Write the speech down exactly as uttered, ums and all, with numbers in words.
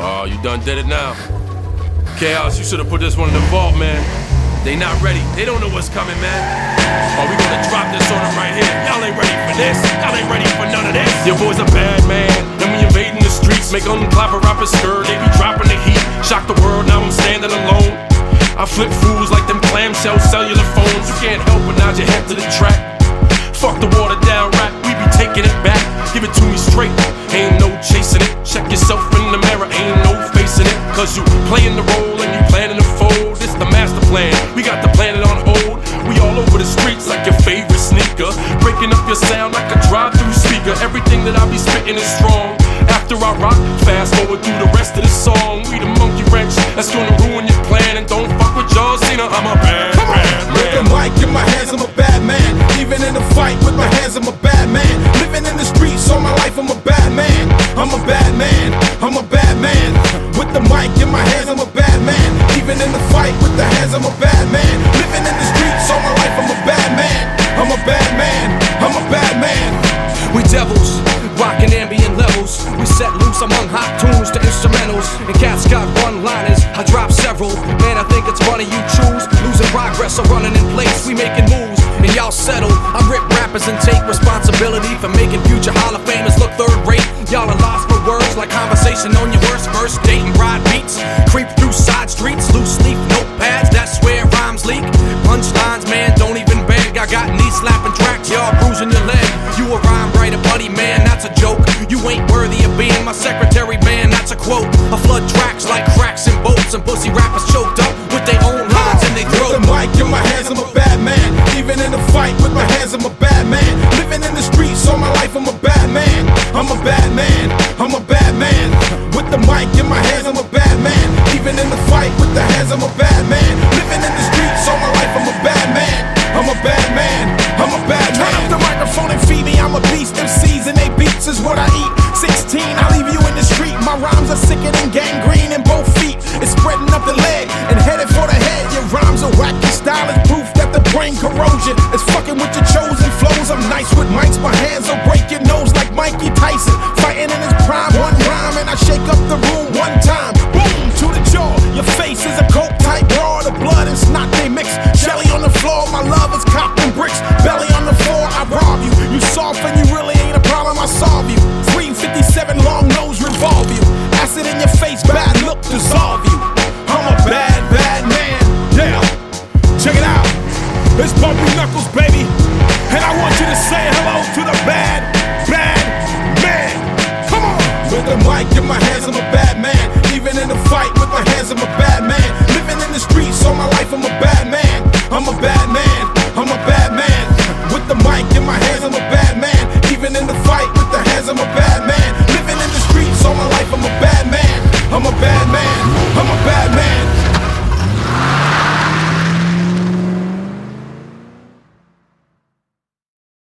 Oh, you done did it now. Chaos, you should've put this one in the vault, man. They not ready, they don't know what's coming, man. Oh, we gonna drop this on them right here. Y'all ain't ready for this, y'all ain't ready for none of this. Your boy's a bad man, and we invading the streets. Make them clap a rapper skirt, they be dropping the heat. Shock the world, now I'm standing alone. I flip fools like them clamshell cellular phones. You can't help but nod your head to the track. Fuck the watered down rap, we be taking it back. Give it to me straight, ain't no chasing it. Check yourself in the mirror, ain't no facing it. Cause you playing the role and you planning to fold. This the master plan, we got the planet on hold. We all over the streets like your favorite sneaker. Breaking up your sound like a drive-through speaker. Everything that I be spitting is strong. After I rock, fast forward through the rest of the song. We the monkey wrench that's gonna ruin your plan. And don't fuck with John Cena, I'm a bad, Come bad on. man. With the mic in my hands, I'm a bad man. Even in a fight with my hands, I'm a bad man. Living in the streets all my life, I'm a bad man. I'm a bad man, I'm a bad man. With the mic in my hands, I'm a bad man. Even in the fight with the hands, I'm a bad man. Living in the streets all my life, I'm a bad man. I'm a bad man, I'm a bad man. We devils, rockin' ambient levels. We set loose among hot tunes to instrumentals. And cats got one-liners, I drop several. Man, I think it's funny you choose losing progress or running in place. We making moves, and y'all settle. I rip rappers and take responsibility for making future Hall of Famers look third rate. Y'all are lost for words like conversation on your worst verse. Date and ride beats, creep through side streets. Loose leaf notepads, that's where rhymes leak. Punchlines, man, don't even beg. I got knee slapping tracks, y'all bruising your leg. You a rhyme writer, buddy, man, that's a joke. You ain't worthy of being my secretary, man, that's a quote. I flood tracks like cracks and boats, and pussy rappers choked up with their own lines in their throat. With the mic in my hands, I'm a bad man. Even in a fight with my hands, I'm a bad man. Living in the streets all my life, I'm a bad man. I'm a bad man, I'm a bad man. With the mic in my hands, I'm a bad man. Even in the fight with the hands, I'm a bad man. Living in the streets all my life, I'm a bad man. I'm a bad man, I'm a bad man. Turn up the microphone and feed me, I'm a beast. M Cs and they beats is what I eat. sixteen, I leave you in the street. My rhymes are sicker than gangrene in both feet. It's spreading up the leg and headed for the head. Your rhymes are whack, your style is proof that the brain corrosion is fucking with your chosen flows. I'm nice with mics, my hands will break your nose like Mikey Tyson. Fighting in his prime, one rhyme and I shake up the room one time. Boom, to the jaw, your face is a coke type raw. The blood and snot they mix. Shelly on the floor, my love is copped in bricks. Belly on the floor, I rob you. You soft and you really ain't a problem, I solve you. three fifty-seven long nose revolve you. Acid in your face, bad look dissolve you. I'm a bad, bad man. Yeah, check it out. It's Bumpy Knuckles, baby.